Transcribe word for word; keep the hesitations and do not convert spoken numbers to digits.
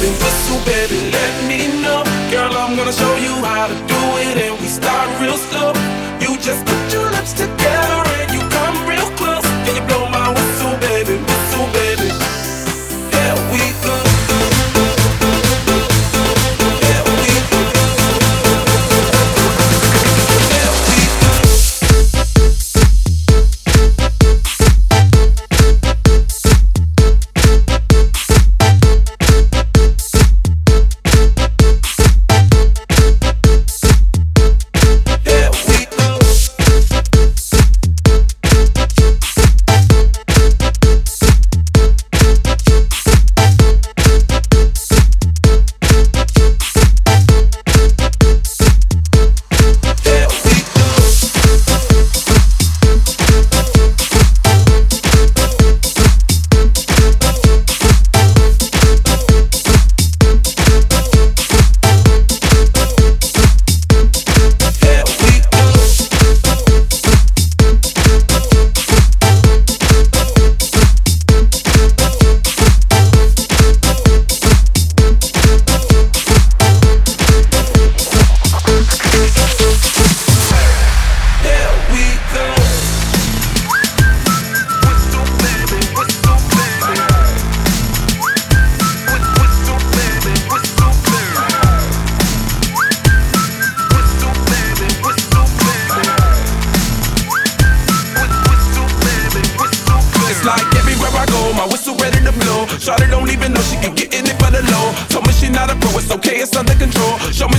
baby, whistle, baby, let me know. Girl, I'm gonna show you how to do it, and we start real slow. You just put your lips together and you come real close. Can you blow my whistle, baby, whistle, baby? Here we go. Here we go. Here we go. Shawty don't even know she can get in it for the low. Told me she not a pro, it's okay, it's under control. Show me